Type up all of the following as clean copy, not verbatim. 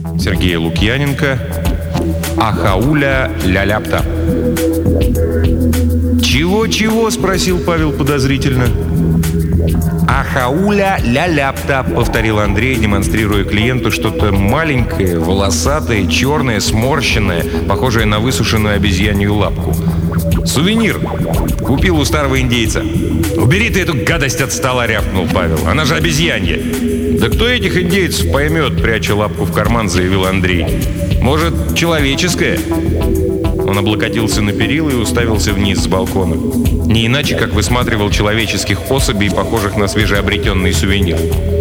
Сергея Лукьяненко. Ахауля ля-ляпта. «Чего-чего?» — спросил Павел подозрительно. «Ахауля ля-ляпта», — повторил Андрей, демонстрируя клиенту что-то маленькое, волосатое, черное, сморщенное, похожее на высушенную обезьянью лапку. «Сувенир. Купил у старого индейца». «Убери ты эту гадость от стола!» — рявкнул Павел. «Она же обезьянья!» «Да кто этих индейцев поймет?» — пряча лапку в карман, заявил Андрей. «Может, человеческая?» Он облокотился на перила и уставился вниз с балкона. Не иначе, как высматривал человеческих особей, похожих на свежеобретенный сувенир.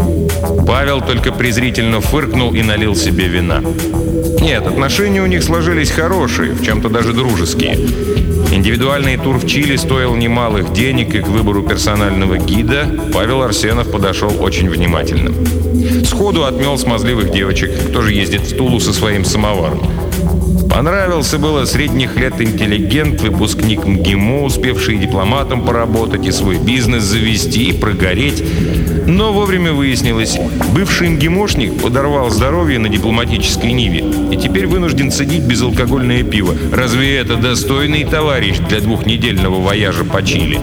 Павел только презрительно фыркнул и налил себе вина. Нет, отношения у них сложились хорошие, в чем-то даже дружеские. Индивидуальный тур в Чили стоил немалых денег, и к выбору персонального гида Павел Арсенов подошел очень внимательно. Сходу отмел смазливых девочек, кто же ездит в Тулу со своим самоваром. Понравился было средних лет интеллигент, выпускник МГИМО, успевший дипломатом поработать и свой бизнес завести, и прогореть. Но вовремя выяснилось, бывший МГИМОшник подорвал здоровье на дипломатической ниве и теперь вынужден цедить безалкогольное пиво. Разве это достойный товарищ для двухнедельного вояжа по Чили?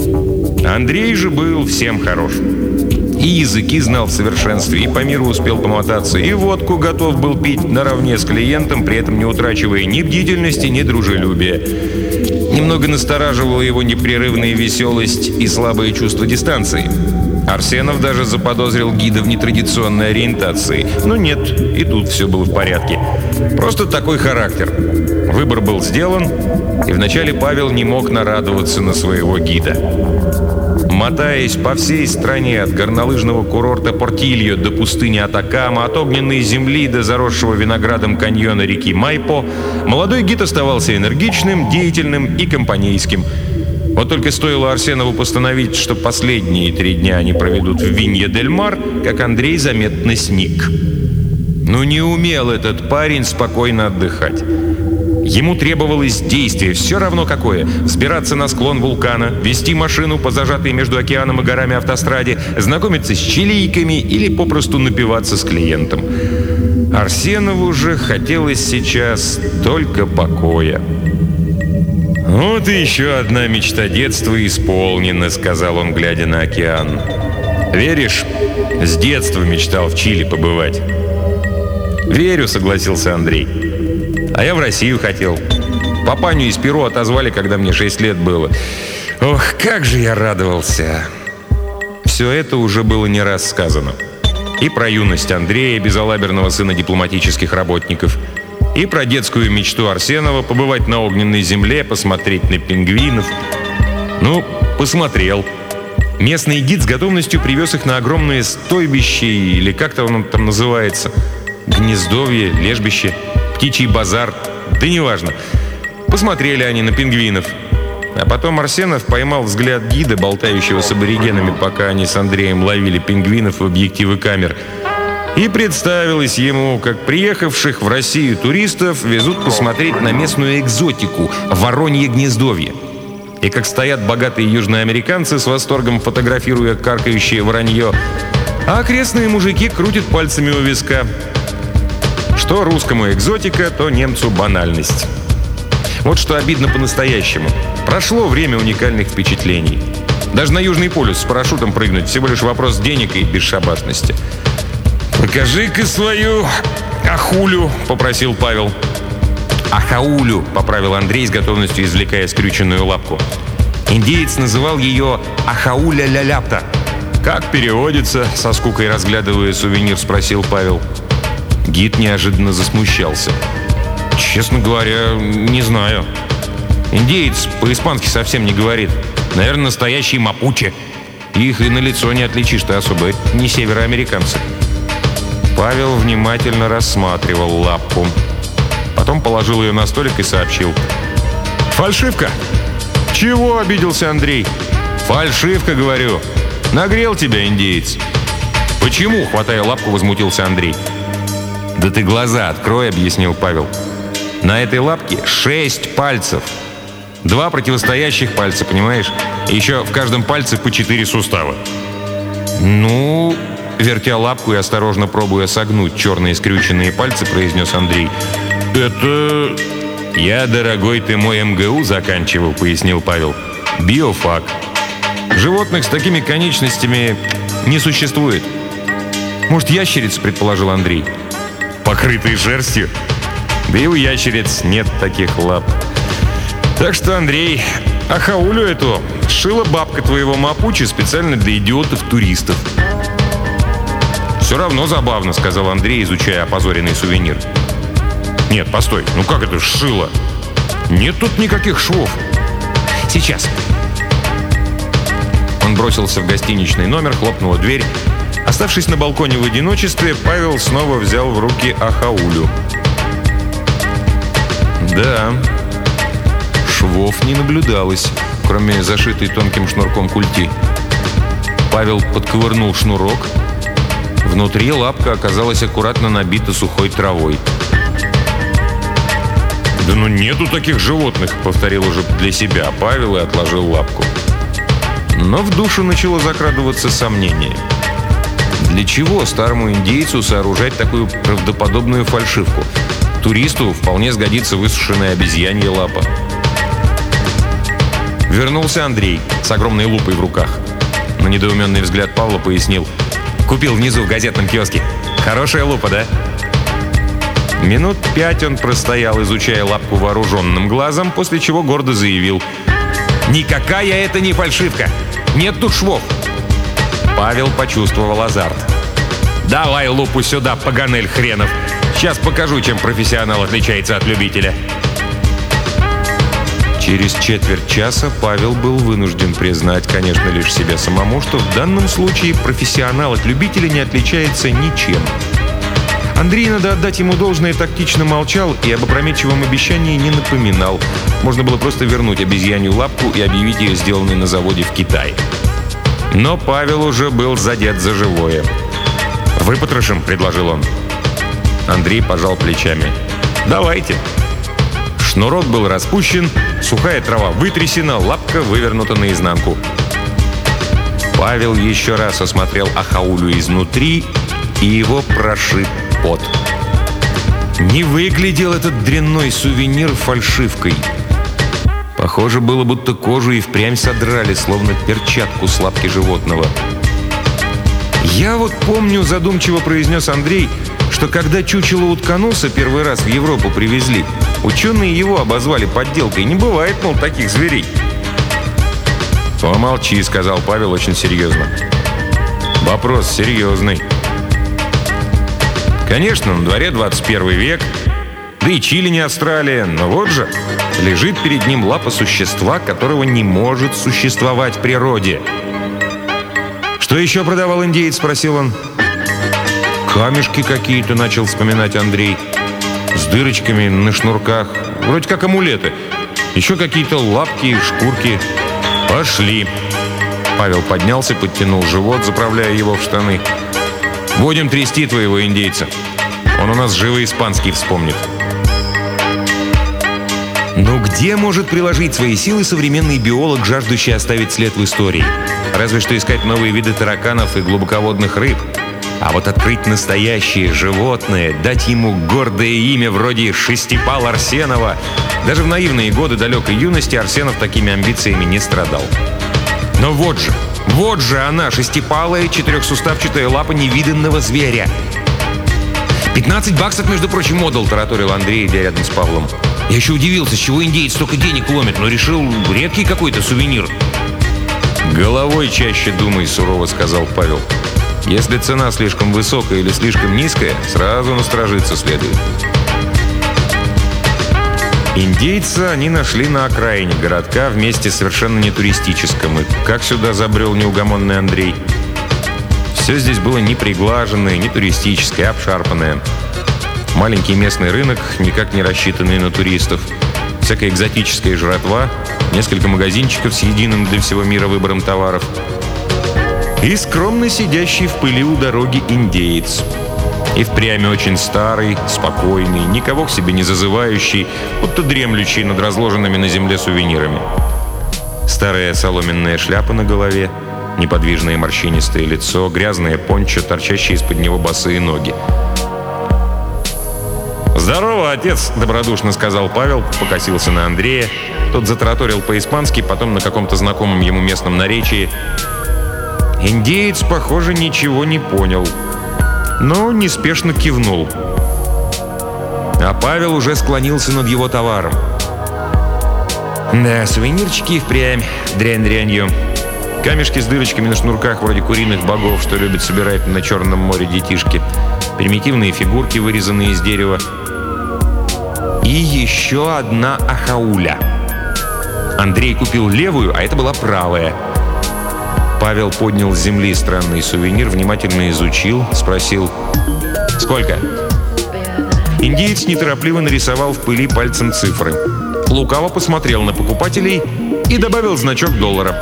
Андрей же был всем хорош. И языки знал в совершенстве, и по миру успел помотаться, и водку готов был пить наравне с клиентом, при этом не утрачивая ни бдительности, ни дружелюбия. Немного настораживала его непрерывная веселость и слабое чувство дистанции. Арсенов даже заподозрил гида в нетрадиционной ориентации. Но нет, и тут все было в порядке. Просто такой характер. Выбор был сделан, и вначале Павел не мог нарадоваться на своего гида. Мотаясь по всей стране от горнолыжного курорта Портильо до пустыни Атакама, от огненной земли до заросшего виноградом каньона реки Майпо, молодой гид оставался энергичным, деятельным и компанейским. Вот только стоило Арсенову постановить, что последние 3 дня они проведут в Винья-дель-Мар, как Андрей заметно сник. Но не умел этот парень спокойно отдыхать. Ему требовалось действие, все равно какое. Взбираться на склон вулкана, вести машину по зажатой между океаном и горами автостраде, знакомиться с чилийками или попросту напиваться с клиентом. Арсенову же хотелось сейчас только покоя. «Вот и еще одна мечта детства исполнена», — сказал он, глядя на океан. «Веришь, с детства мечтал в Чили побывать». «Верю», — согласился Андрей. «А я в Россию хотел. Папаню из Перу отозвали, когда мне 6 лет было. Ох, как же я радовался!» Все это уже было не раз сказано. И про юность Андрея, безалаберного сына дипломатических работников, и про детскую мечту Арсенова побывать на огненной земле, посмотреть на пингвинов. Ну, посмотрел. Местный гид с готовностью привез их на огромное стойбище, или как-то оно там называется. Гнездовье, лежбище, птичий базар, да неважно. Посмотрели они на пингвинов. А потом Арсенов поймал взгляд гида, болтающего с аборигенами, пока они с Андреем ловили пингвинов в объективы камер. И представилось ему, как приехавших в Россию туристов везут посмотреть на местную экзотику – воронье гнездовье. И как стоят богатые южноамериканцы с восторгом, фотографируя каркающее воронье, а окрестные мужики крутят пальцами у виска. Что русскому экзотика, то немцу банальность. Вот что обидно по-настоящему. Прошло время уникальных впечатлений. Даже на Южный полюс с парашютом прыгнуть всего лишь вопрос денег и бесшабашности. «Покажи-ка свою ахулю», — попросил Павел. «Ахаулю», — поправил Андрей с готовностью, извлекая скрюченную лапку. Индеец называл ее «Ахауля ля-ляпта». «Как переводится?» — со скукой разглядывая сувенир, спросил Павел. Гид неожиданно засмущался. «Честно говоря, не знаю. Индеец по-испански совсем не говорит. Наверное, настоящий мапуче. Их и на лицо не отличишь-то особо. Это не североамериканцы». Павел внимательно рассматривал лапку. Потом положил ее на столик и сообщил. «Фальшивка!» «Чего?» — обиделся Андрей. «Фальшивка, говорю. Нагрел тебя, индеец». «Почему?» — хватая лапку, возмутился Андрей. «Да ты глаза открой», — объяснил Павел. «На этой лапке 6 пальцев. 2 противостоящих пальца, понимаешь? И еще в каждом пальце по 4 сустава». «Ну...» Вертя лапку и осторожно пробуя согнуть черные скрюченные пальцы, произнес Андрей. «Это...» «Я, дорогой ты мой, МГУ заканчивал», — пояснил Павел. «Биофак. Животных с такими конечностями не существует». «Может, ящериц?» — предположил Андрей. «Покрытые шерстью? Да и у ящериц нет таких лап. Так что, Андрей, ахаулю эту сшила бабка твоего Мапучи специально для идиотов-туристов». «Все равно забавно», — сказал Андрей, изучая опозоренный сувенир. «Нет, постой, ну как это сшила? Нет тут никаких швов». «Сейчас». Он бросился в гостиничный номер, хлопнула дверь. Оставшись на балконе в одиночестве, Павел снова взял в руки ахаулю. Да, швов не наблюдалось, кроме зашитой тонким шнурком культи. Павел подковырнул шнурок. Внутри лапка оказалась аккуратно набита сухой травой. «Да ну нету таких животных», — повторил уже для себя Павел и отложил лапку. Но в душу начало закрадываться сомнение. Для чего старому индейцу сооружать такую правдоподобную фальшивку? Туристу вполне сгодится высушенная обезьянья лапа. Вернулся Андрей с огромной лупой в руках. На недоуменный взгляд Павла пояснил. «Купил внизу в газетном киоске. Хорошая лупа, да?» Минут 5 он простоял, изучая лапку вооруженным глазом, после чего гордо заявил: «Никакая это не фальшивка! Нет тут швов!» Павел почувствовал азарт. «Давай лупу сюда, поганель хренов! Сейчас покажу, чем профессионал отличается от любителя!» Через четверть часа Павел был вынужден признать, конечно, лишь себе самому, что в данном случае профессионал от любителя не отличается ничем. Андрей, надо отдать ему должное, тактично молчал и об опрометчивом обещании не напоминал. Можно было просто вернуть обезьянью лапку и объявить ее сделанной на заводе в Китае. Но Павел уже был задет за живое. «Выпотрошим», — предложил он. Андрей пожал плечами. «Давайте». Шнурок был распущен, сухая трава вытрясена, лапка вывернута наизнанку. Павел еще раз осмотрел ахаулю изнутри, и его прошиб пот. Не выглядел этот дрянной сувенир фальшивкой. Похоже было, будто кожу и впрямь содрали, словно перчатку с лапки животного. «Я вот помню», — задумчиво произнес Андрей, что когда чучело утконоса первый раз в Европу привезли, ученые его обозвали подделкой. Не бывает, мол, таких зверей. «Помолчи», — сказал Павел очень серьезно. «Вопрос серьезный. Конечно, на дворе 21 век, да и Чили не Австралия, но вот же лежит перед ним лапа существа, которого не может существовать в природе». «Что еще продавал индеец?» — спросил он. «Камешки какие-то», — начал вспоминать Андрей. «С дырочками на шнурках, вроде как амулеты. Еще какие-то лапки, шкурки». «Пошли». Павел поднялся, подтянул живот, заправляя его в штаны. «Будем трясти твоего индейца. Он у нас живо испанский вспомнит». Но где может приложить свои силы современный биолог, жаждущий оставить след в истории? Разве что искать новые виды тараканов и глубоководных рыб. А вот открыть настоящее животное, дать ему гордое имя вроде Шестипал Арсенова. Даже в наивные годы далекой юности Арсенов такими амбициями не страдал. Но вот же она, шестипалая, четырехсуставчатая лапа невиданного зверя. $15, между прочим, отдал, тараторил Андрей, идя рядом с Павлом. Я еще удивился, с чего индеец столько денег ломит, но решил, редкий какой-то сувенир. «Головой чаще думай», — сурово сказал Павел. «Если цена слишком высокая или слишком низкая, сразу насторожиться следует». Индейца они нашли на окраине городка в месте совершенно не туристическом. И как сюда забрел неугомонный Андрей? Все здесь было не приглаженное, не туристическое, обшарпанное. Маленький местный рынок, никак не рассчитанный на туристов. Всякая экзотическая жратва, несколько магазинчиков с единым для всего мира выбором товаров. И скромно сидящий в пыли у дороги индеец. И впрямь очень старый, спокойный, никого к себе не зазывающий, будто дремлющий над разложенными на земле сувенирами. Старая соломенная шляпа на голове, Неподвижное морщинистое лицо, грязное пончо, торчащие из-под него босые ноги. «Здорово, отец!» — добродушно сказал Павел, покосился на Андрея. Тот затараторил по-испански, потом на каком-то знакомом ему местном наречии. Индеец, похоже, ничего не понял, но неспешно кивнул. А Павел уже склонился над его товаром. Да, сувенирчики и впрямь дрянь-дрянью. Камешки с дырочками на шнурках, вроде куриных богов, что любят собирать на Черном море детишки. Примитивные фигурки, вырезанные из дерева. И еще одна ахауля. Андрей купил левую, а это была правая. Павел поднял с земли странный сувенир, внимательно изучил, спросил: «Сколько?» Индеец неторопливо нарисовал в пыли пальцем цифры. Лукаво посмотрел на покупателей и добавил значок $.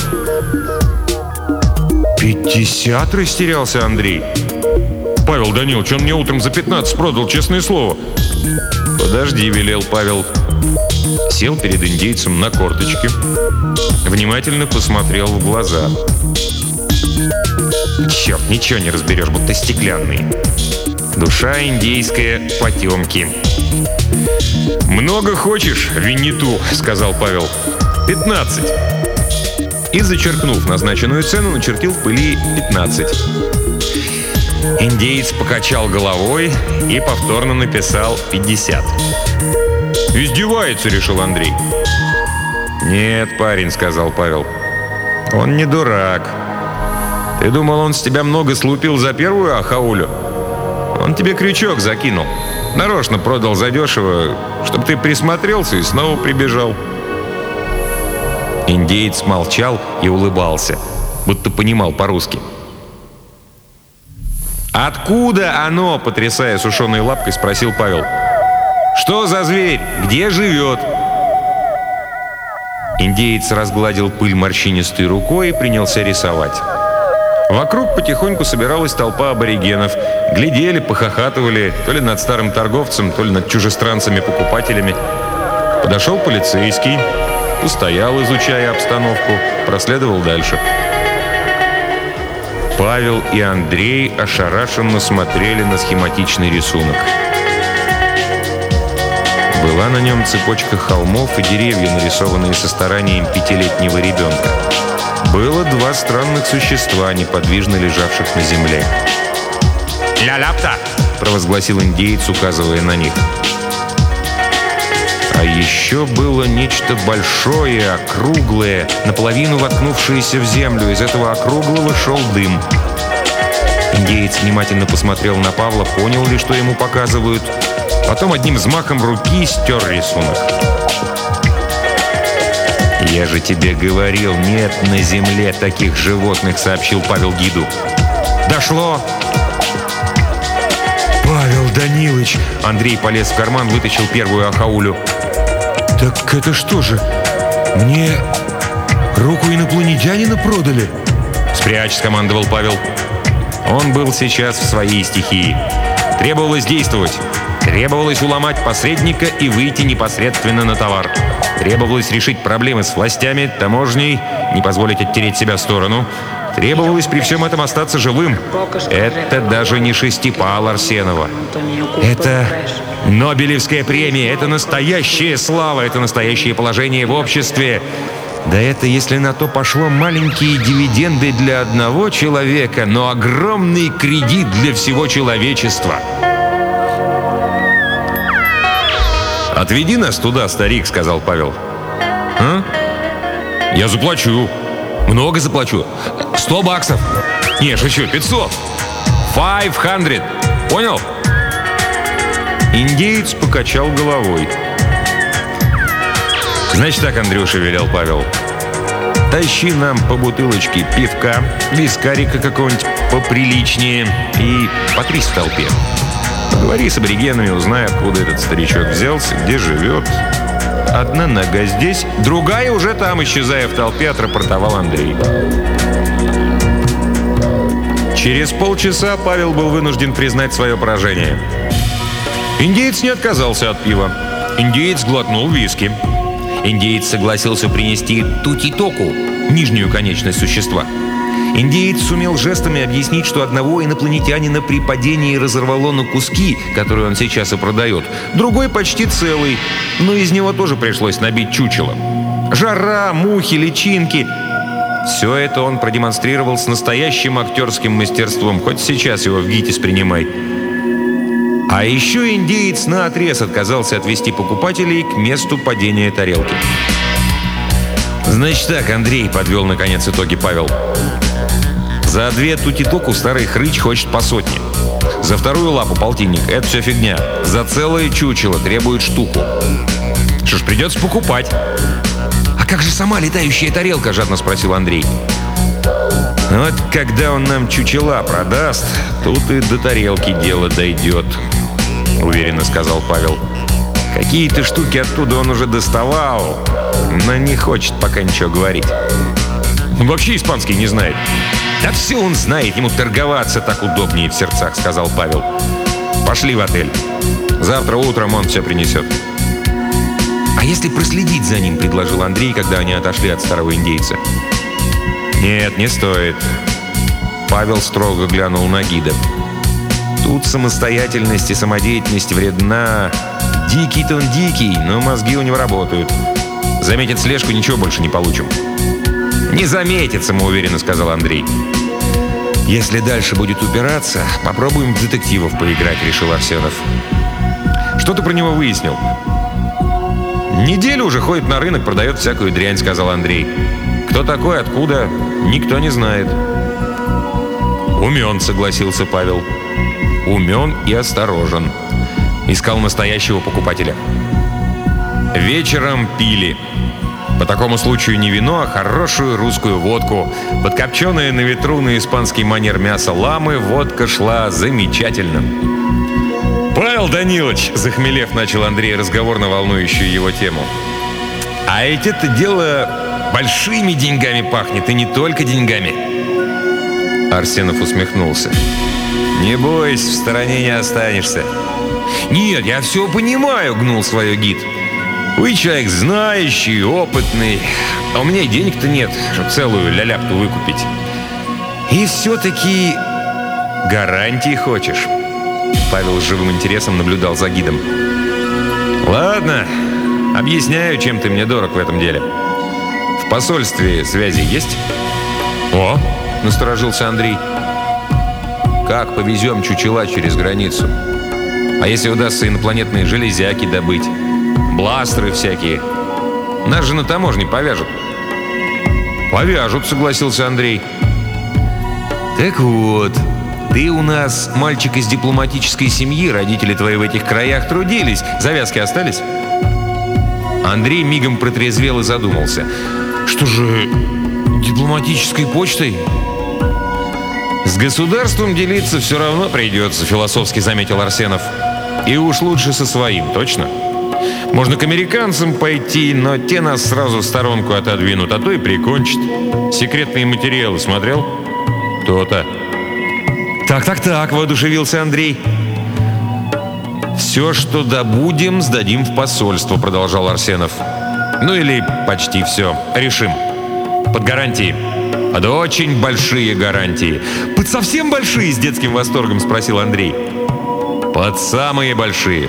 50, растерялся Андрей. «Павел Данилович, он мне утром за 15 продал, честное слово». «Подожди», — велел Павел. Сел перед индейцем на корточки. Внимательно посмотрел в глаза. Черт, ничего не разберешь, будто стеклянные. Душа индейская, потемки. «Много хочешь, Винниту?» — сказал Павел. 15. И, зачеркнув назначенную цену, начертил в пыли 15. Индеец покачал головой и повторно написал 50. «Издевается», — решил Андрей. «Нет, парень», — сказал Павел. «Он не дурак. Ты думал, он с тебя много слупил за первую ахаулю? Он тебе крючок закинул. Нарочно продал задешево, чтобы ты присмотрелся и снова прибежал». Индеец молчал и улыбался, будто понимал по-русски. «Откуда оно?» — потрясая сушеной лапкой, спросил Павел. «Что за зверь? Где живет?» Индеец разгладил пыль морщинистой рукой и принялся рисовать. Вокруг потихоньку собиралась толпа аборигенов. Глядели, похохатывали, то ли над старым торговцем, то ли над чужестранцами-покупателями. Подошел полицейский, постоял, изучая обстановку, проследовал дальше. Павел и Андрей ошарашенно смотрели на схематичный рисунок. Была на нем цепочка холмов и деревья, нарисованные со старанием 5-летнего ребенка. Было 2 странных существа, неподвижно лежавших на земле. «Ля-ляпта!» — провозгласил индеец, указывая на них. А еще было нечто большое, округлое, наполовину воткнувшееся в землю. Из этого округлого шел дым. Индеец внимательно посмотрел на Павла, понял ли, что ему показывают. Потом одним взмахом руки стер рисунок. «Я же тебе говорил, нет на земле таких животных», — сообщил Павел гиду. «Дошло!» «Павел Данилович!» — Андрей полез в карман, вытащил первую ахаулю. «Так это что же? Мне руку инопланетянина продали?» «Спрячь», — скомандовал Павел. Он был сейчас в своей стихии. Требовалось действовать. Требовалось уломать посредника и выйти непосредственно на товар. Требовалось решить проблемы с властями, таможней, не позволить оттереть себя в сторону. Требовалось при всем этом остаться живым. Это даже не шестипал Арсенова. Это Нобелевская премия, это настоящая слава, это настоящее положение в обществе. Да это, если на то пошло, маленькие дивиденды для одного человека, но огромный кредит для всего человечества. «Отведи нас туда, старик», — сказал Павел. «А? Я заплачу. Много заплачу. $100. Не, шучу, 500. 500. Понял?» Индеец покачал головой. «Значит так, Андрюша», — велел Павел. «Тащи нам по бутылочке пивка, вискарика какого-нибудь поприличнее и потрись в толпе. Поговори с аборигенами, узнай, откуда этот старичок взялся, где живет. Одна нога здесь, другая уже там», — исчезая в толпе, отрапортовал Андрей. Через полчаса Павел был вынужден признать свое поражение. Индеец не отказался от пива. Индеец глотнул виски. Индеец согласился принести тутитоку, нижнюю конечность существа. Индеец сумел жестами объяснить, что одного инопланетянина при падении разорвало на куски, которые он сейчас и продает. Другой почти целый, но из него тоже пришлось набить чучело. Жара, мухи, личинки — все это он продемонстрировал с настоящим актерским мастерством. Хоть сейчас его в ГИТИС принимай. А еще индеец наотрез отказался отвезти покупателей к месту падения тарелки. «Значит так, Андрей», — подвел наконец итоги Павел. «За 2 тутитоку старый хрыч хочет по 100. За вторую лапу полтинник — это все фигня. За целое чучело требует штуку. Что ж, придется покупать». «А как же сама летающая тарелка?» — жадно спросил Андрей. «Вот когда он нам чучела продаст, тут и до тарелки дело дойдет», — уверенно сказал Павел. «Какие-то штуки оттуда он уже доставал, но не хочет пока ничего говорить. Он вообще испанский не знает». «Да все он знает, ему торговаться так удобнее», — в сердцах сказал Павел. «Пошли в отель. Завтра утром он все принесет». «А если проследить за ним?» — предложил Андрей, когда они отошли от старого индейца. «Нет, не стоит». Павел строго глянул на гида. «Тут самостоятельность и самодеятельность вредна. Дикий-то он дикий, но мозги у него работают. Заметит слежку, ничего больше не получим». «Не заметит», — самоуверенно сказал Андрей. «Если дальше будет упираться, попробуем в детективов поиграть», — решил Арсенов. «Что ты про него выяснил?» «Неделю уже ходит на рынок, продает всякую дрянь», — сказал Андрей. «Кто такой, откуда, никто не знает». «Умен», — согласился Павел. «Умен и осторожен. Искал настоящего покупателя». Вечером пили. По такому случаю не вино, а хорошую русскую водку. Подкопченное на ветру на испанский манер мясо ламы, водка шла замечательно. «Павел Данилович», — захмелев, начал Андрей разговор на волнующую его тему. «А ведь это дело большими деньгами пахнет, и не только деньгами». Арсенов усмехнулся. «Не бойся, в стороне не останешься». «Нет, я все понимаю», — гнул свое гид. «Вы человек знающий, опытный, а у меня и денег-то нет, чтобы целую ля-ляпту выкупить. И все-таки гарантии хочешь». Павел с живым интересом наблюдал за гидом. «Ладно, объясняю, чем ты мне дорог в этом деле. В посольстве связи есть?» «О!» — насторожился Андрей. «Как повезем чучела через границу? А если удастся инопланетные железяки добыть? Бластеры всякие? Нас же на таможне повяжут». «Повяжут», — согласился Андрей. «Так вот, ты у нас мальчик из дипломатической семьи, родители твои в этих краях трудились. Завязки остались?» Андрей мигом протрезвел и задумался. «Что же, дипломатической почтой?» «С государством делиться все равно придется», — философски заметил Арсенов. «И уж лучше со своим, точно? Можно к американцам пойти, но те нас сразу в сторонку отодвинут, а то и прикончат. Секретные материалы смотрел?» «То-то». «Так», — воодушевился Андрей. «Все, что добудем, сдадим в посольство», — продолжал Арсенов. «Ну или почти все. Решим. Под гарантии. Под очень большие гарантии». «Под совсем большие?» — с детским восторгом спросил Андрей. «Под самые большие.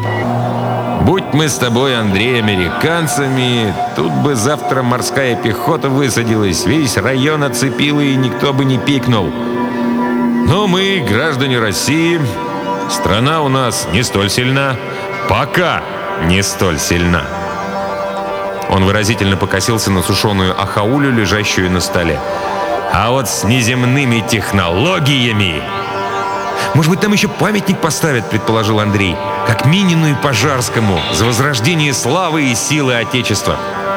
Будь мы с тобой, Андрей, американцами, тут бы завтра морская пехота высадилась, весь район оцепила, и никто бы не пикнул. Но мы, граждане России, страна у нас не столь сильна. Пока не столь сильна». Он выразительно покосился на сушеную ахаулю, лежащую на столе. «А вот с неземными технологиями...» «Может быть, там еще памятник поставят», — предположил Андрей. «Как Минину и Пожарскому, за возрождение славы и силы Отечества».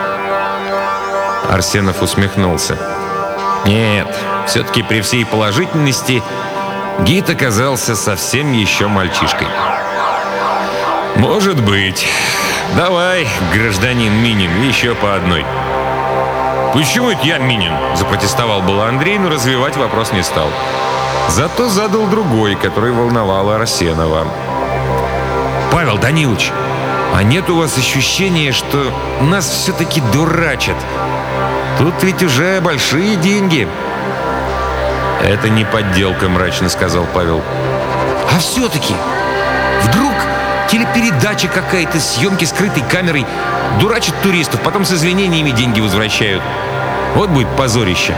Арсенов усмехнулся. «Нет, все-таки при всей положительности гид оказался совсем еще мальчишкой». «Может быть. Давай, гражданин Минин, еще по одной». «Почему это я Минин?» — запротестовал был Андрей, но развивать вопрос не стал. Зато задал другой, который волновал Арсенова. «Павел Данилович, а нет у вас ощущения, что нас все-таки дурачат? Тут ведь уже большие деньги». «Это не подделка», — мрачно сказал Павел. «А все-таки, вдруг телепередача какая-то, съемки скрытой камерой, дурачат туристов, потом с извинениями деньги возвращают. Вот будет позорище».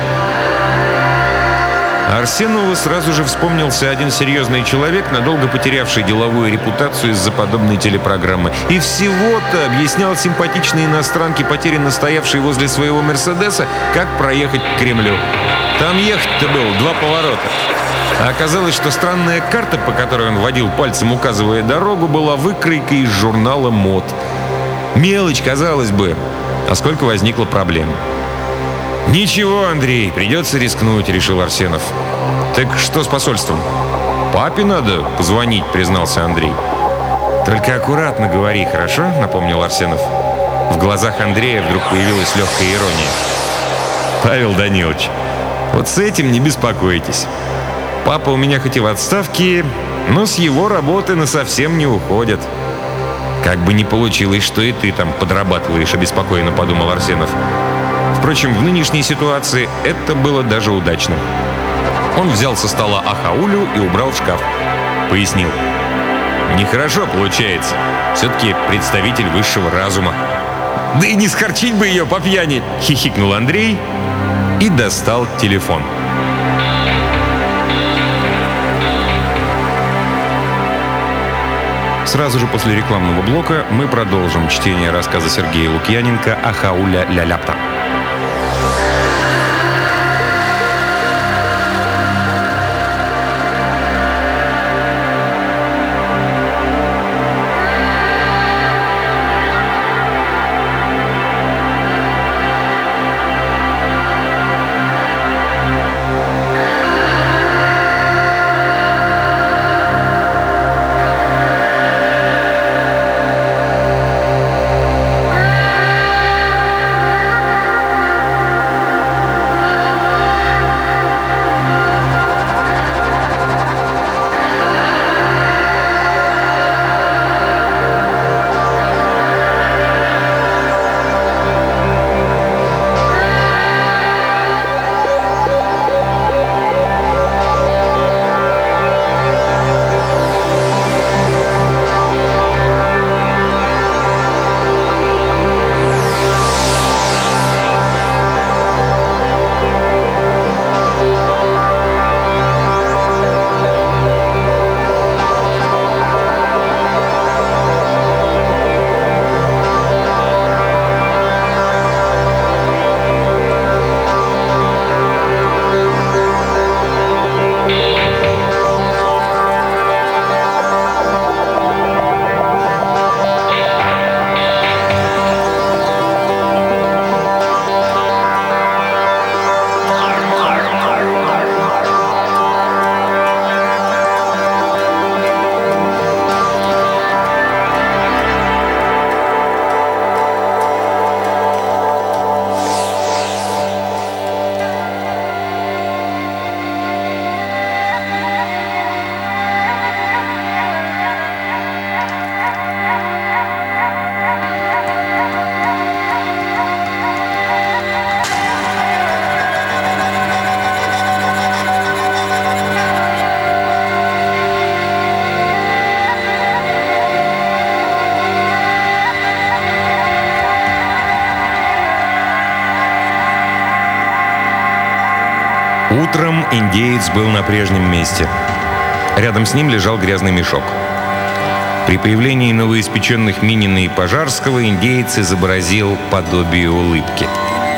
Арсенову сразу же вспомнился один серьезный человек, надолго потерявший деловую репутацию из-за подобной телепрограммы. И всего-то объяснял симпатичной иностранке, потерянно стоявшей возле своего «Мерседеса», как проехать к Кремлю. Там ехать-то было 2 поворота. А оказалось, что странная карта, по которой он водил пальцем, указывая дорогу, была выкройкой из журнала мод. Мелочь, казалось бы, а сколько возникло проблем. «Ничего, Андрей, придется рискнуть», — решил Арсенов. «Так что с посольством?» «Папе надо позвонить», — признался Андрей. «Только аккуратно говори, хорошо?» — напомнил Арсенов. В глазах Андрея вдруг появилась легкая ирония. «Павел Данилович, вот с этим не беспокойтесь. Папа у меня хоть и в отставке, но с его работы насовсем не уходит». «Как бы ни получилось, что и ты там подрабатываешь», — обеспокоенно подумал Арсенов. Впрочем, в нынешней ситуации это было даже удачно. Он взял со стола ахаулю и убрал в шкаф. Пояснил. «Нехорошо получается. Все-таки представитель высшего разума». «Да и не схорчить бы ее по пьяни!» — хихикнул Андрей и достал телефон. Сразу же после рекламного блока мы продолжим чтение рассказа Сергея Лукьяненко «Ахауля ля-ляпта». Утром индеец был на прежнем месте. Рядом с ним лежал грязный мешок. При появлении новоиспеченных Минина и Пожарского индеец изобразил подобие улыбки.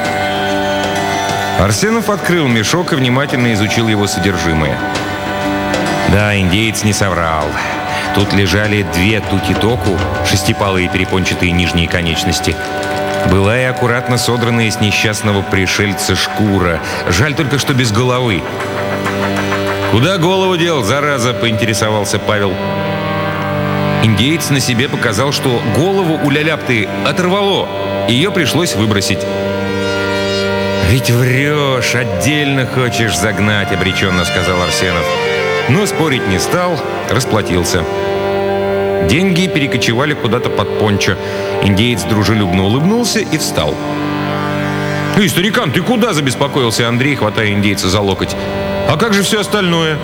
Арсенов открыл мешок и внимательно изучил его содержимое. Да, индеец не соврал. Тут лежали 2 тути-току, шестипалые перепончатые нижние конечности. Была и аккуратно содранная с несчастного пришельца шкура. Жаль только, что без головы. «Куда голову дел, зараза?» — поинтересовался Павел. Индеец на себе показал, что голову у ля-ляпты оторвало. Ее пришлось выбросить. «Ведь врешь, отдельно хочешь загнать», — обреченно сказал Арсенов. Но спорить не стал, расплатился. Деньги перекочевали куда-то под пончо. Индеец дружелюбно улыбнулся и встал. «Эй, старикан, ты куда?» — забеспокоился Андрей, хватая индейца за локоть. «А как же все остальное?»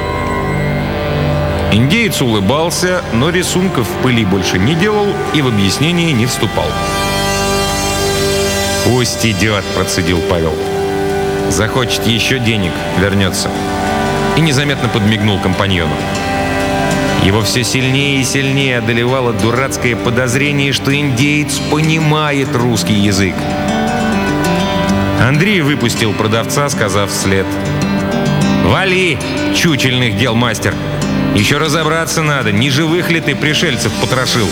Индеец улыбался, но рисунков в пыли больше не делал и в объяснение не вступал. «Пусть идет», — процедил Павел. «Захочет еще денег, вернется». И незаметно подмигнул компаньону. Его все сильнее и сильнее одолевало дурацкое подозрение, что индеец понимает русский язык. Андрей выпустил продавца, сказав вслед: «Вали, чучельных дел мастер! Еще разобраться надо, не живых ли ты пришельцев потрошил?»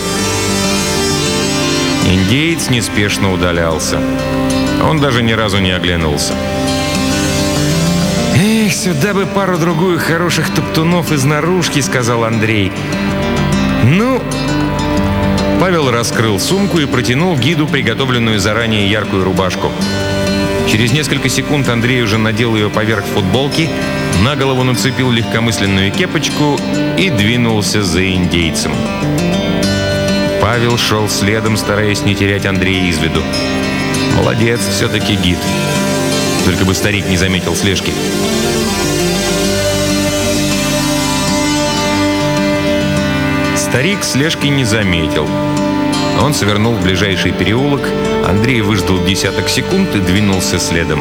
Индеец неспешно удалялся. Он даже ни разу не оглянулся. «Эх, сюда бы пару-другую хороших топтунов из наружки», — сказал Андрей. «Ну...» Павел раскрыл сумку и протянул гиду приготовленную заранее яркую рубашку. Через несколько секунд Андрей уже надел ее поверх футболки, на голову нацепил легкомысленную кепочку и двинулся за индейцем. Павел шел следом, стараясь не терять Андрея из виду. Молодец, все-таки гид. Только бы старик не заметил слежки. Старик слежки не заметил. Он свернул в ближайший переулок, Андрей выждал десяток секунд и двинулся следом.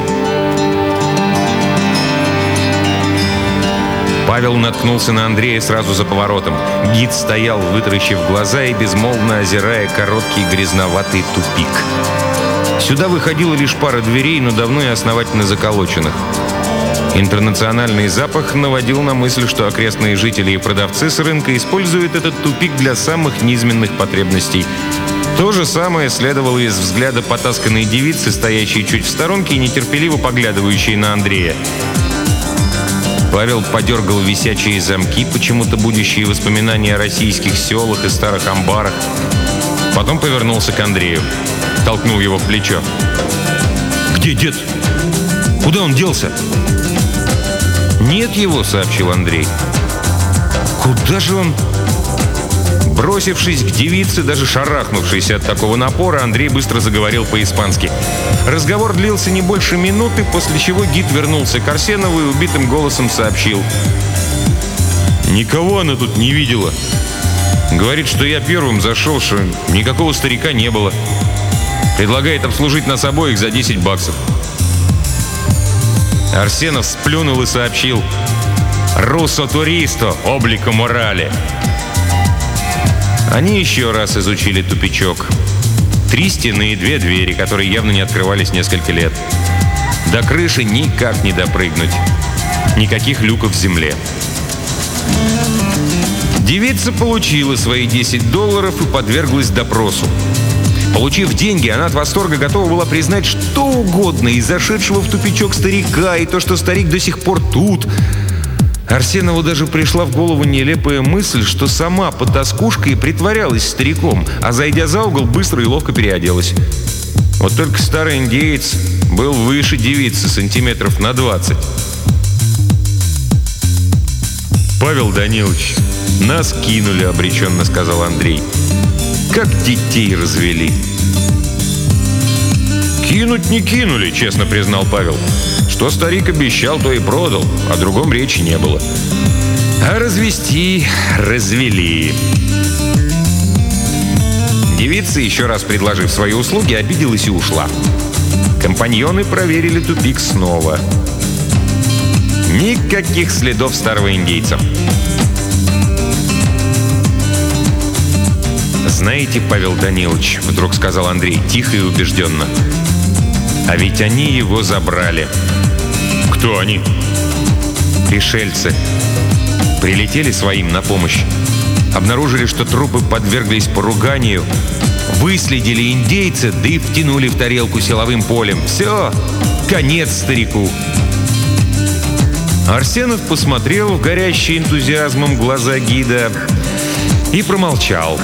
Павел наткнулся на Андрея сразу за поворотом. Гид стоял, вытаращив глаза и безмолвно озирая короткий грязноватый тупик. Сюда выходила лишь пара дверей, но давно и основательно заколоченных. Интернациональный запах наводил на мысль, что окрестные жители и продавцы с рынка используют этот тупик для самых низменных потребностей. То же самое следовало из взгляда потасканной девицы, стоящей чуть в сторонке и нетерпеливо поглядывающей на Андрея. Павел подергал висячие замки, почему-то будущие воспоминания о российских селах и старых амбарах. Потом повернулся к Андрею. Толкнул его в плечо. «Где дед? Куда он делся?» «Нет его», — сообщил Андрей. «Куда же он?» Бросившись к девице, даже шарахнувшись от такого напора, Андрей быстро заговорил по-испански. Разговор длился не больше минуты, после чего гид вернулся к Арсенову и убитым голосом сообщил: «Никого она тут не видела. Говорит, что я первым зашел, что никакого старика не было. Предлагает обслужить нас обоих за $10. Арсенов сплюнул и сообщил: «Руссо туристо, облико морали». Они еще раз изучили тупичок. 3 стены и 2 двери, которые явно не открывались несколько лет. До крыши никак не допрыгнуть. Никаких люков в земле. Девица получила свои $10 и подверглась допросу. Получив деньги, она от восторга готова была признать что угодно: и зашедшего в тупичок старика, и то, что старик до сих пор тут. Арсенову даже пришла в голову нелепая мысль, что сама потаскушка и притворялась стариком, а зайдя за угол, быстро и ловко переоделась. Вот только старый индеец был выше девицы сантиметров на 20. «Павел Данилович, нас кинули», — обреченно сказал Андрей. «Как детей развели». «Кинуть не кинули», — честно признал Павел. «Что старик обещал, то и продал, о другом речи не было. А развести развели». Девица, еще раз предложив свои услуги, обиделась и ушла. Компаньоны проверили тупик снова. Никаких следов старого индейца. «Знаете, Павел Данилович, — вдруг сказал Андрей тихо и убежденно, — а ведь они его забрали». «Кто они?» «Пришельцы. Прилетели своим на помощь. Обнаружили, что трупы подверглись поруганию. Выследили индейца, да и втянули в тарелку силовым полем. Все, конец старику». Арсенов посмотрел в горящие энтузиазмом глаза гида и промолчал.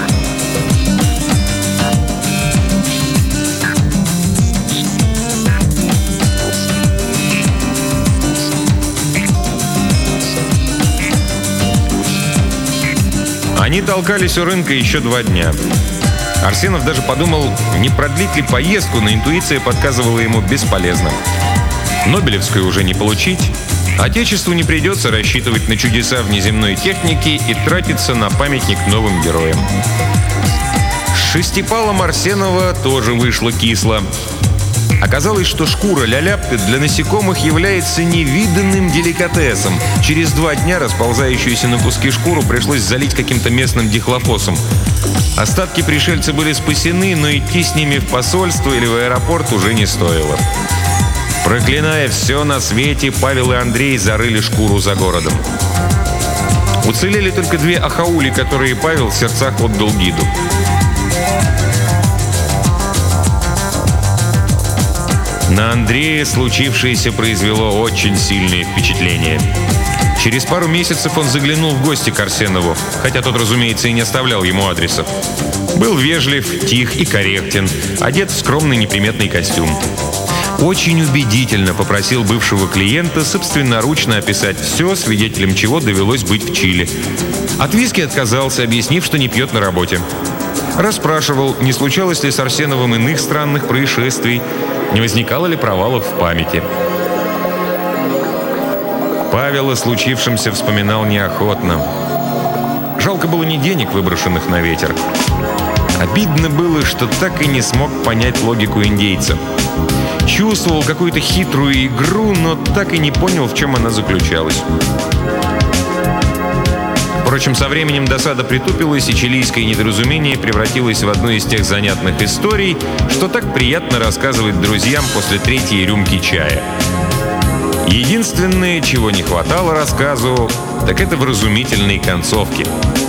Они толкались у рынка еще 2 дня. Арсенов даже подумал, не продлить ли поездку, но интуиция подсказывала ему: бесполезно. Нобелевскую уже не получить, Отечеству не придется рассчитывать на чудеса внеземной техники и тратиться на памятник новым героям. С шестипалом Арсенова тоже вышло кисло. Оказалось, что шкура ляляпты для насекомых является невиданным деликатесом. Через 2 дня расползающуюся на куски шкуру пришлось залить каким-то местным дихлофосом. Остатки пришельца были спасены, но идти с ними в посольство или в аэропорт уже не стоило. Проклиная все на свете, Павел и Андрей зарыли шкуру за городом. Уцелели только 2 ахаули, которые Павел в сердцах отдал гиду. На Андрея случившееся произвело очень сильное впечатление. Через пару месяцев он заглянул в гости к Арсенову, хотя тот, разумеется, и не оставлял ему адреса. Был вежлив, тих и корректен, одет в скромный неприметный костюм. Очень убедительно попросил бывшего клиента собственноручно описать все, свидетелем чего довелось быть в Чили. От виски отказался, объяснив, что не пьет на работе. Расспрашивал, не случалось ли с Арсеновым иных странных происшествий, не возникало ли провалов в памяти. Павел о случившемся вспоминал неохотно. Жалко было не денег, выброшенных на ветер. Обидно было, что так и не смог понять логику индейца. Чувствовал какую-то хитрую игру, но так и не понял, в чем она заключалась. Впрочем, со временем досада притупилась, и чилийское недоразумение превратилось в одну из тех занятных историй, что так приятно рассказывать друзьям после 3-й рюмки чая. Единственное, чего не хватало рассказу, так это вразумительной концовки.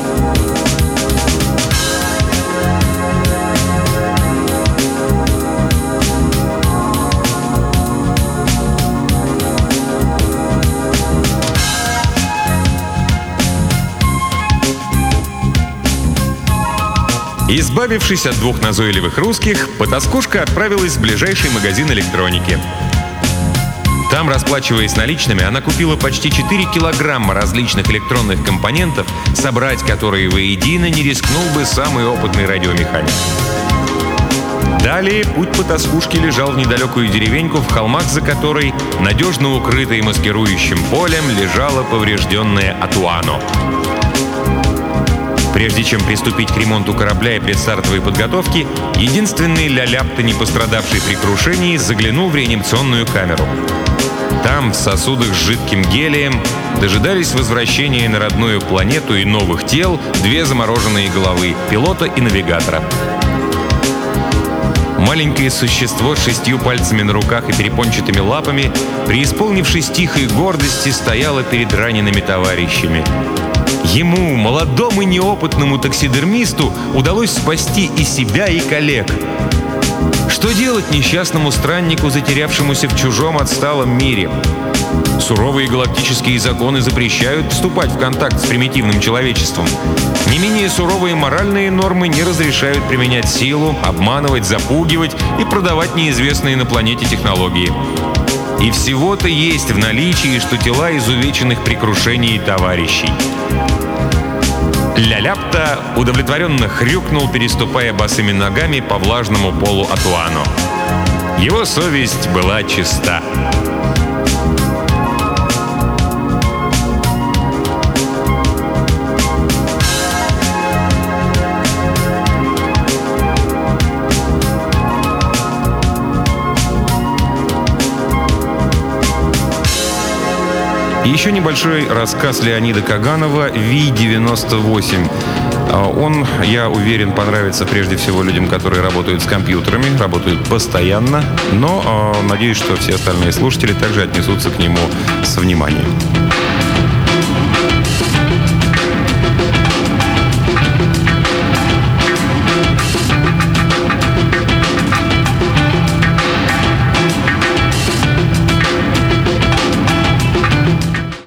Избавившись от 2 назойливых русских, потаскушка отправилась в ближайший магазин электроники. Там, расплачиваясь наличными, она купила почти 4 килограмма различных электронных компонентов, собрать которые воедино не рискнул бы самый опытный радиомеханик. Далее путь потаскушки лежал в недалекую деревеньку, в холмах за которой, надежно укрытой маскирующим полем, лежала поврежденная Атуано. Прежде чем приступить к ремонту корабля и предстартовой подготовке, единственный ляляпта, не пострадавший при крушении, заглянул в реанимационную камеру. Там, в сосудах с жидким гелием, дожидались возвращения на родную планету и новых тел 2 замороженные головы — пилота и навигатора. Маленькое существо с 6 пальцами на руках и перепончатыми лапами, преисполнившись тихой гордости, стояло перед ранеными товарищами. Ему, молодому и неопытному таксидермисту, удалось спасти и себя, и коллег. Что делать несчастному страннику, затерявшемуся в чужом отсталом мире? Суровые галактические законы запрещают вступать в контакт с примитивным человечеством. Не менее суровые моральные нормы не разрешают применять силу, обманывать, запугивать и продавать неизвестные на планете технологии. И всего-то есть в наличии, что тела изувеченных при крушении товарищей. Ляляпта удовлетворенно хрюкнул, переступая босыми ногами по влажному полу Атуано. Его совесть была чиста. Еще небольшой рассказ Леонида Каганова «Ви-98». Он, я уверен, понравится прежде всего людям, которые работают с компьютерами, работают постоянно, но надеюсь, что все остальные слушатели также отнесутся к нему с вниманием.